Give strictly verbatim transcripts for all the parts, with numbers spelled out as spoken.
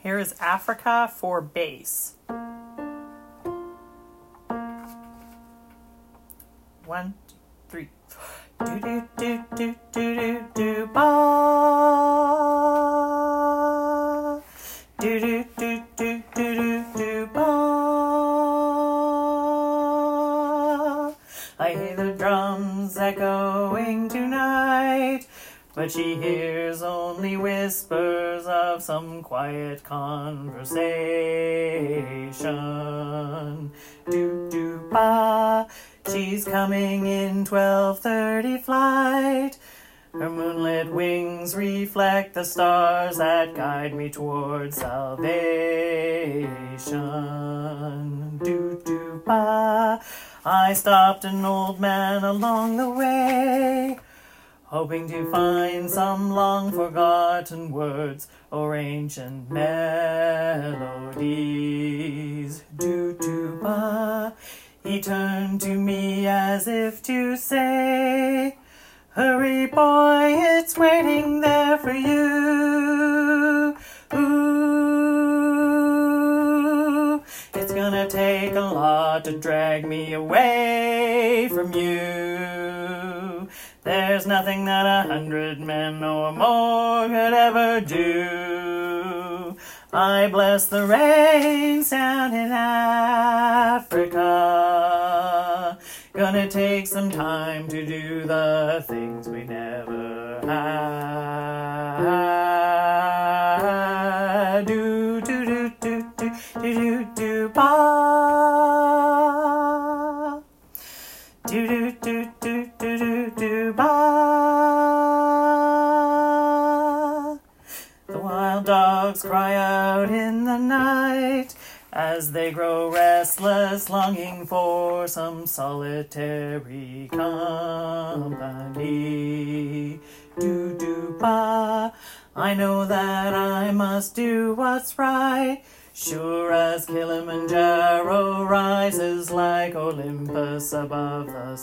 Here is Africa for bass. One, two, three. Do do do do do do do ba. Do do do do do do do ba. I hear the drums echoing tonight, but she hears only whispers of some quiet conversation. Do do ba. She's coming in twelve thirty flight. Her moonlit wings reflect the stars that guide me towards salvation. Do do ba. I stopped an old man along the way, hoping to find some long-forgotten words or ancient melodies. Do do ba. He turned to me as if to say, "Hurry, boy, it's waiting there for you. Ooh, it's gonna take a lot to drag me away from you. There's nothing that a hundred men or more could ever do. I bless the rain sound in Africa. Gonna take some time to do the things we never had. Do do do do do do do do ba. Do do do do do do do ba. The wild dogs cry out in the night as they grow restless, longing for some solitary company. Do do ba. I know that I must do what's right, sure as Kilimanjaro rises like Olympus above the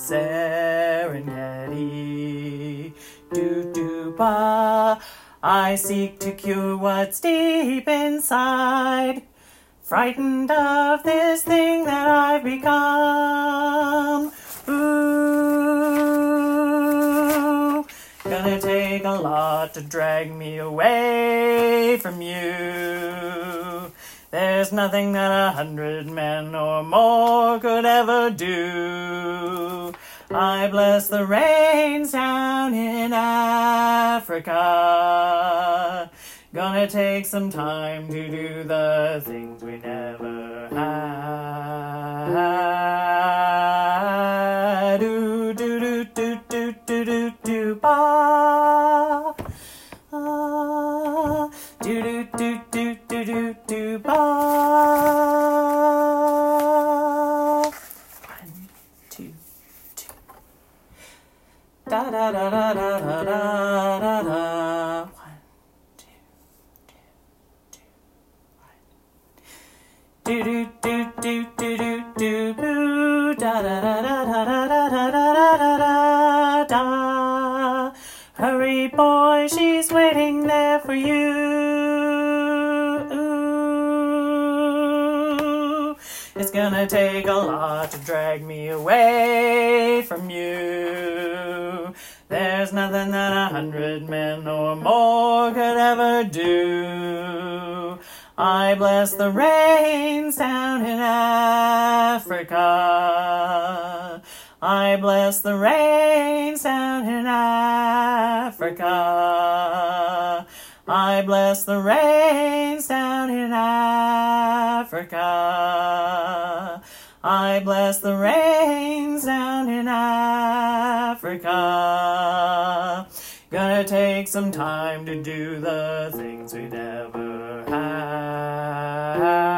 Serengeti. Do do ba. I seek to cure what's deep inside, frightened of this thing that I've become. Ooh, gonna take a lot to drag me away from you. There's nothing that a hundred men or more could ever do. I bless the rains down in Africa. Gonna take some time to do the things we never had. Do do do do do do do do ba. Ah, do do do do do do do ba. One, two, two. Da da da da da da da da. Do do do do do do do boo da da da da da da da da da da da. Hurry, boy, she's waiting there for you. Ooh, it's gonna take a lot to drag me away from you. There's nothing that a hundred men or more could ever do. I bless the rains down in Africa. I bless the rains down in Africa. I bless the rains down in Africa. I bless the rains down in Africa. Gonna take some time to do the things we never had.